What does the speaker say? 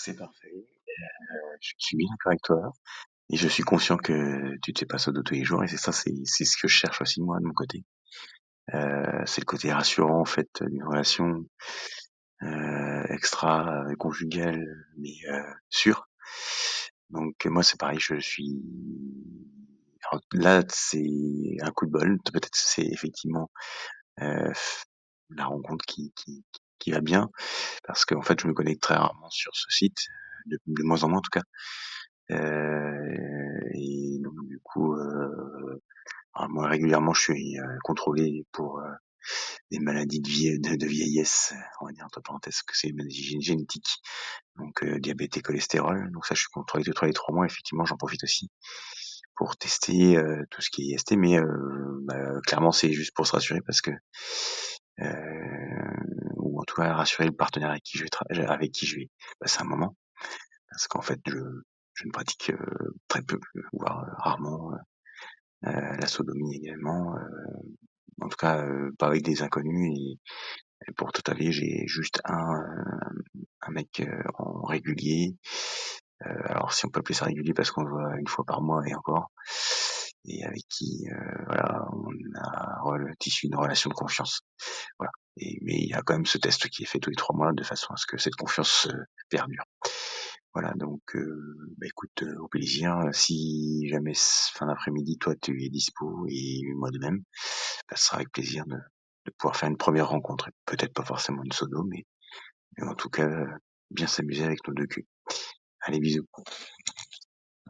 C'est parfait. Je suis bien d'accord avec toi et je suis conscient que tu te fais pas ça de tous les jours et c'est ce que je cherche aussi moi de mon côté. C'est le côté rassurant en fait d'une relation extra conjugale mais sûre. Donc moi c'est pareil, je suis alors là c'est un coup de bol, peut-être c'est effectivement euh, la rencontre qui va bien parce qu'en fait je me connecte très rarement sur ce site, de moins en moins en tout cas. Et donc du coup, moi régulièrement je suis contrôlé pour des maladies de vieillesse, on va dire entre parenthèses que c'est une maladie génétique, donc diabète et cholestérol. Donc ça je suis contrôlé tous les 3 mois. Effectivement j'en profite aussi pour tester tout ce qui est IST, mais clairement c'est juste pour se rassurer parce que ou en tout cas rassurer le partenaire avec qui je vais passer un moment, parce qu'en fait je ne pratique très peu, voire rarement la sodomie également, en tout cas pas avec des inconnus et pour tout avouer, j'ai juste un mec en régulier. Alors si on peut appeler ça régulier parce qu'on le voit une fois par mois et encore, et avec qui voilà, on a tissu une relation de confiance. Voilà. Mais il y a quand même ce test qui est fait tous les 3 mois de façon à ce que cette confiance perdure. Voilà, donc écoute, au plaisir. Si jamais fin d'après-midi, toi tu es dispo et moi de même, ça sera avec plaisir de pouvoir faire une première rencontre. Peut-être pas forcément une sodo, mais en tout cas bien s'amuser avec nos deux culs. Allez, bisous.